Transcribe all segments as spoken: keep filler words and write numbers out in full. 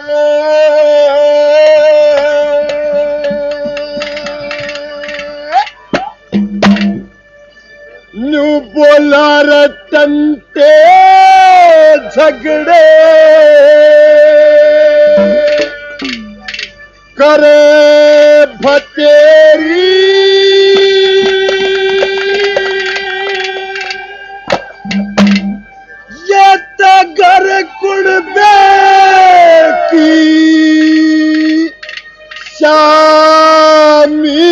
New बोला रटंते झगड़े करे भतेरी ये तगर कुड़बे की शामी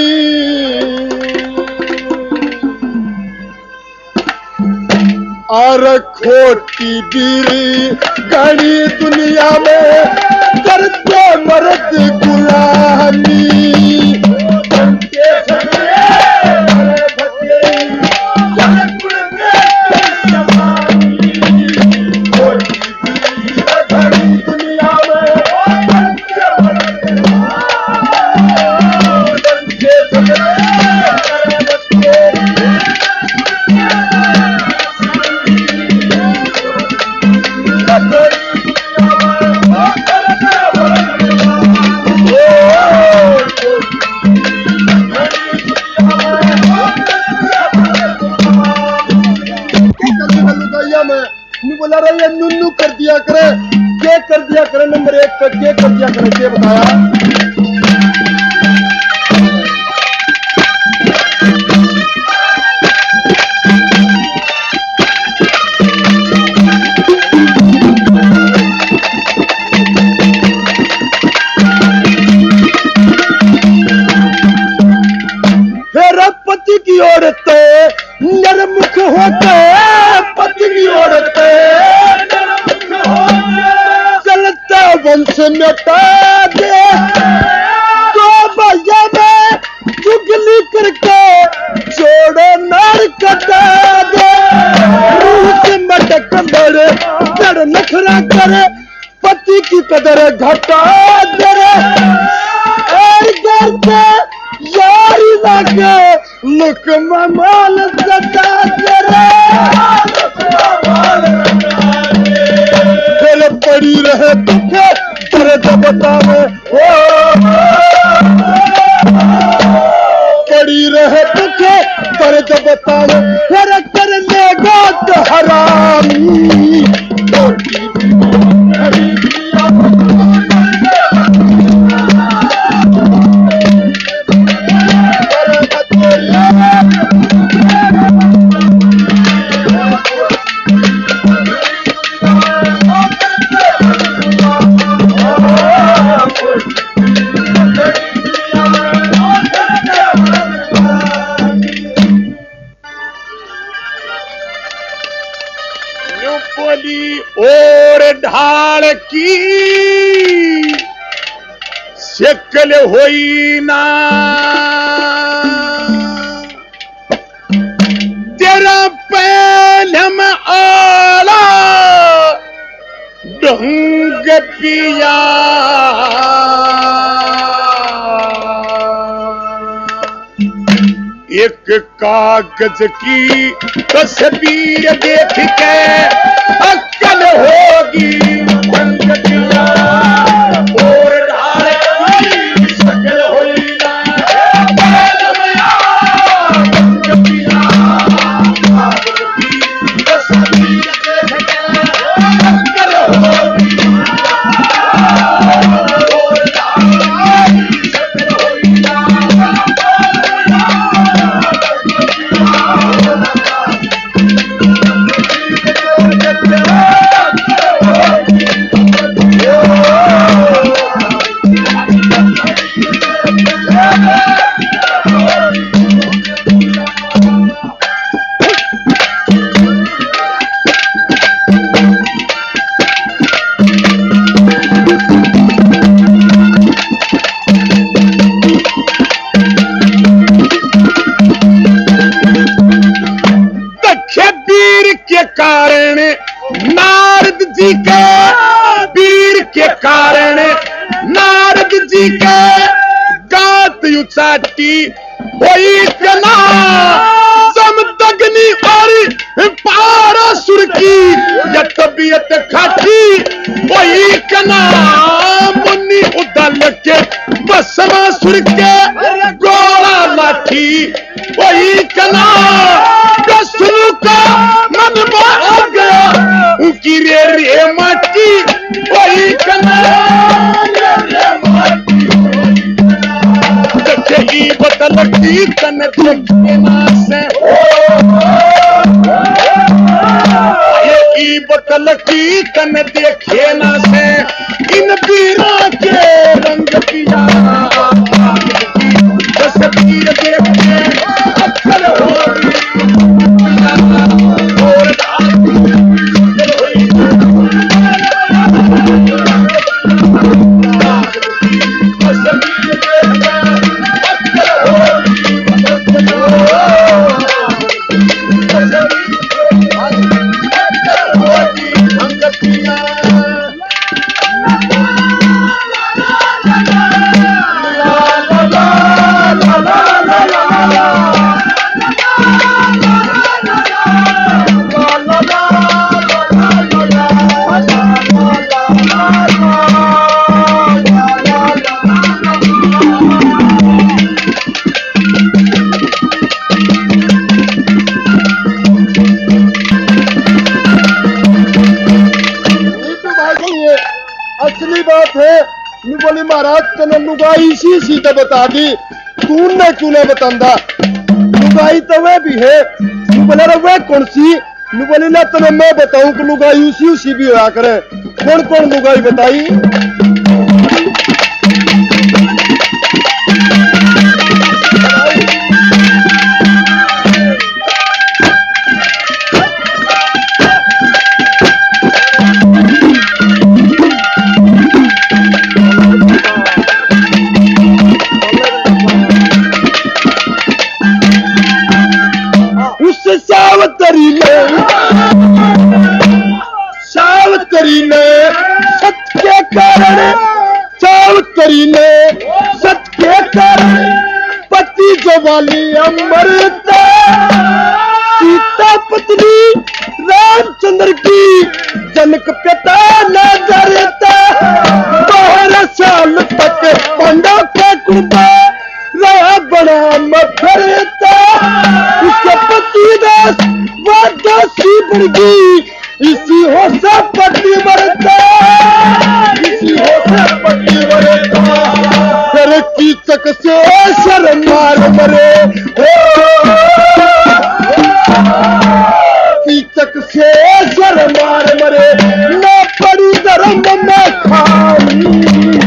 और खोटी बीरी घनी दुनिया में करते मर्द गुलामी बोला रहा ये नुन्नू कर दिया करे, के कर दिया करे, नंबर एक पे के कर दिया करे, के बताया। मेरा पति की औरतें नरमुख होते, पति की औरतें चलता वंश मिटा दे, तो भैया में चुगली करके जोड़ो नार कटा दे, रूह से मटक बड़े जड़ नखरा करे, पति की कदर घटा दे, करते यारी लगे लुक माल सदा तेरे दिल पड़ी रहे तुझे दर्द बतावे, ओ पड़ी रहे तुझे दर्द बतावे, फिर करने गात हरामी और ढाल की शक्ल होई ना, तेरा पहलम आला ढंग पिया, एक कागज की तस्वीर देख के अक्ल होगी रंग दिया, और ढाल की शक्ल होई ना, पहलम रंग पिया, कागज की तस्वीर देख के अक्ल होगी, और ढाल की शक्ल होई ना, कारण नारद जी के वीर के कारण नारद जी के गात उचाटी होई कना समदग्नि और पारासुर की या तबीयत खाटी होई कना। सुर के गोला लाठी वही कना दसलू का मन आ गया उनकी रे रे माटी वही कना जब ये बदल की तन देखे ना से ये बदल की तन देखे ना से इन पीरा के रंग पिया बस पीर देखे अक्सर हो और असली बात है नु बोली महाराज तने लुगाई इसी सीधे बता दी तू ने क्यों नहीं बतांदा लुगाई तो वे भी है नु बोले रे वे कौन सी नु बोली ना तने मैं बताऊं कि लुगाई उसी उसी भी होया करे कौन कौन लुगाई बताई सावतरी ने सावतरी ने सत्य के कारण सावतरी ने सत्य के कारण पति जो वाली अमृता सीता पत्नी रामचंद्र की जनक पिता न डरता बारह साल तक पांडव के कुंबा रहा बड़ा मफरता उसके पति दास वादासी बढ़ गई इसी हो से पति मरता इसी हो से पति मरता सर की चक से सर मार मरे कीचक से सर मार मरे न पड़ी धर्म में खाई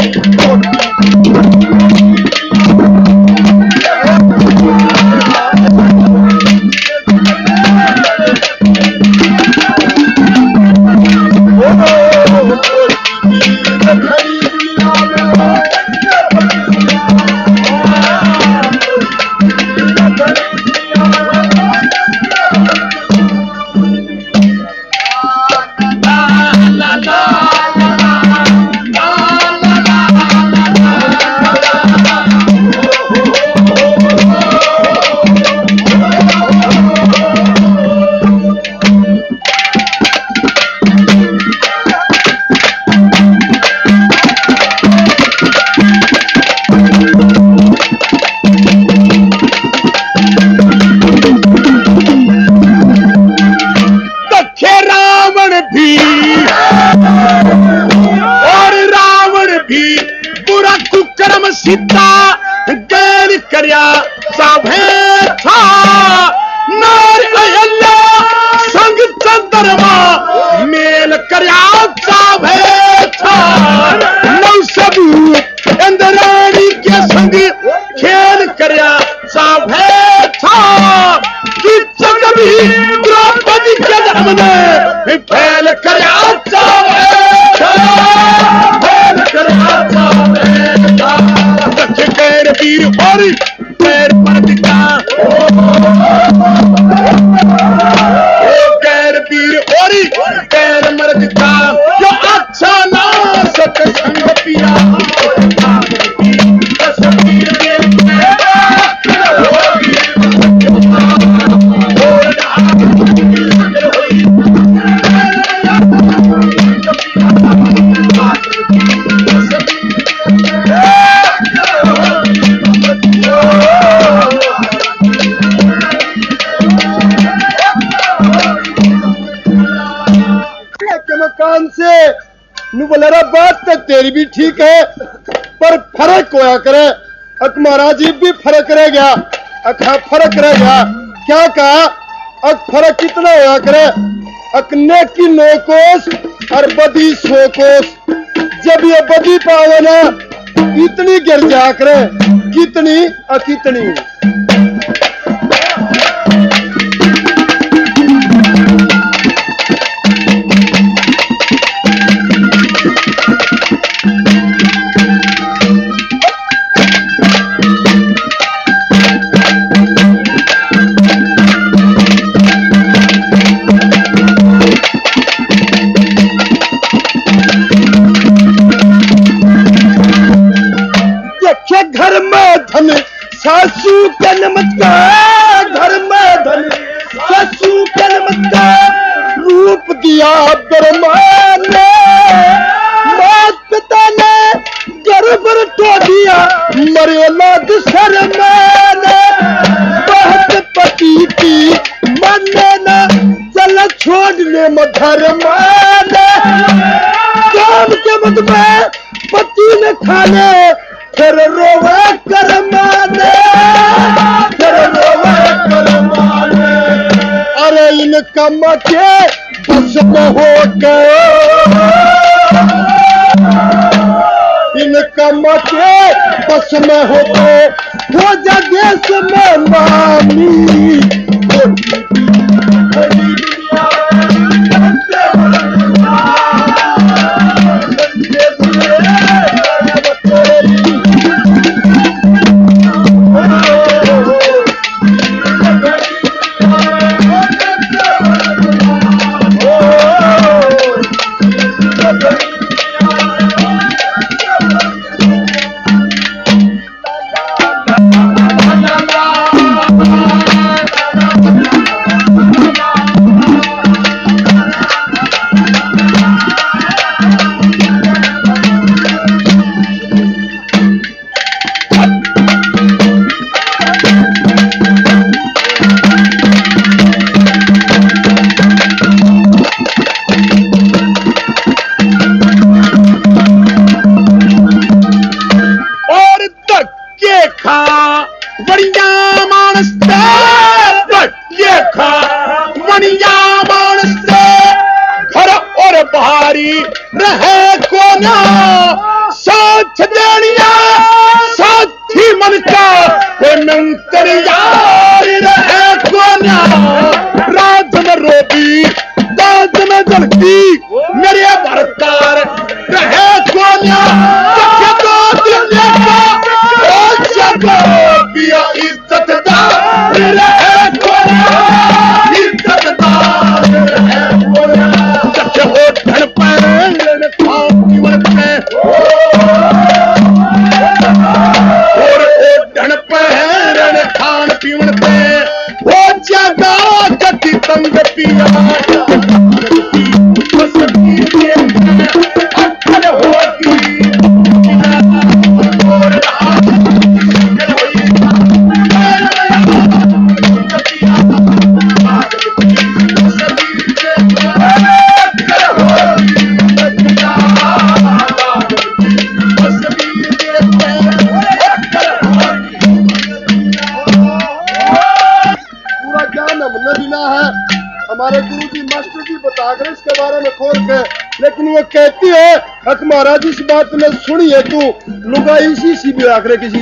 सीता गैर करया साभे था नार अयल्ला संग चंद्रमा मेल करया साभे था नौ सबू इंद्राणी के संग खेल करया साभे था कि चंद्रमी द्रौपदी के जन्म ने फैल करया साभे था फैल करया साभे था गैर वीर और गैर मर्दिका गैर वीर और गैर मर्दिका जो अच्छा बात तो तेरी भी ठीक है, पर फर्क होया करे। अक महाराज जी भी फर्क रह गया, अखा फर्क रह गया। क्या कहा? अक फर्क कितना होया करे? अक नेकी नौ कोस और बदी सौ कोस। जब ये बदी पावे ना, इतनी गिर जा करे, कितनी और कितनी। घर में धन सासू के नमस्कार, घर में धन सासू के नमस्कार। रूप दिया ब्रह्मा ने, मात पिता ने गर्भ तो दिया, मरे लाद शर्मा ने। बहुत पति की माने ना, चल छोड़ने मधर माने। काम के मत में पति ने खाने, फिर रोवे कर माने, फिर रोवे कर माने। अरे इनका मचे बस में हो गए, इनका मचे बस में हो गए। हो जा देश में मामी, रहे कोना साथ देनिया, साथी मन का मंत्र यार रहे कोना। रात में रोबी, दाद में जलती, मेरे भरतार रहे कोना। इज्जतदार रहे कोना, इज्जतदार रहे कोना। हो धन पैर खान पीवन पे, और ओ धन पैर खान पीवन पे। हो ज्यादा गति तंग पिया, अखल होगी हमारे गुरु जी मास्टर जी बता कर इसके बारे में खोल के। लेकिन वो कहती है हक महाराज इस बात में सुनिए, तू लुगाई इसी सी भी आखिर किसी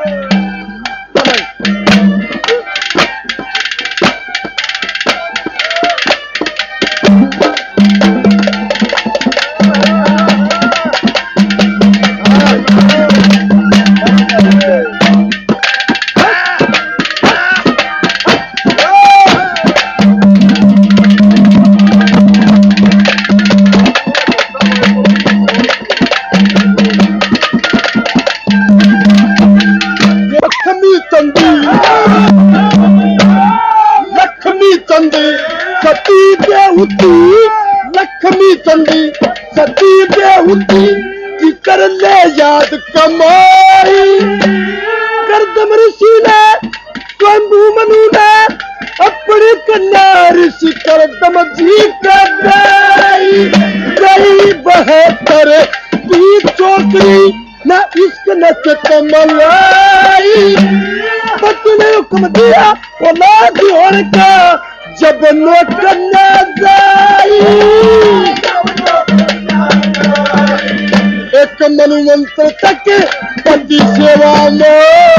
लक्ष्मी चंदी सती बेहुती की कर ले याद कमाई। करदम ऋषि ने स्वयंभू मनु ने अपनी कन्या ऋषि करदम जी कर गई। गई बहत्तर दी चौकड़ी ना इश्क न कमलाई बच्चे ने हुक्म दिया औलाद होने का जब नोट करना जाई एक मनुमंत्र तक पति सेवा में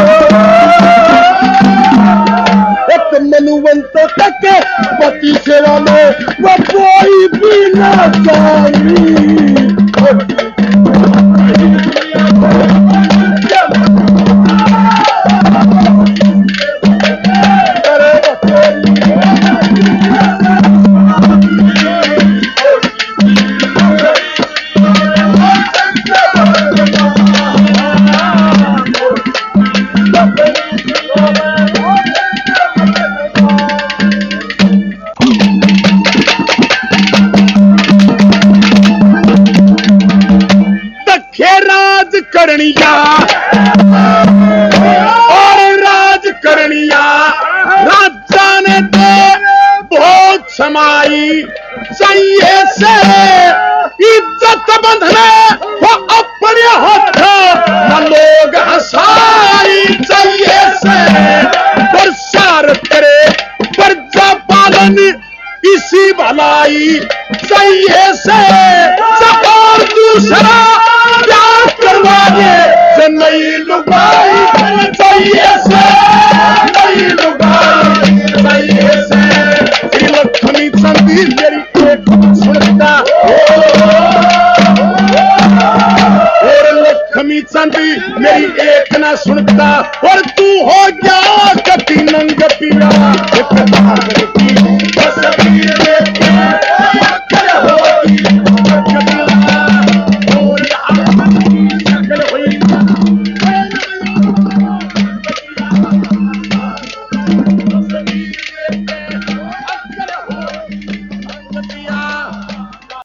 एक मनुमंत्र तक पति सेवा में वो कोई भी ना जानी करनिया और राज करनिया राजा ने तो बहुत समाई चाहिए से इज्जत बंधने वो अपने हाथ न लोग हंसाई चाहिए से प्रसार करे प्रजा पालन इसी भलाई चाहिए से और दूसरा प्यार करवाए से नई लुगाई चाहिए से नई लुगाई चाहिए से लक्ष्मी चंदी मेरी एक सुनता और लक्ष्मी चंदी मेरी एक ना सुनता और तू हो गया कति नंग पिया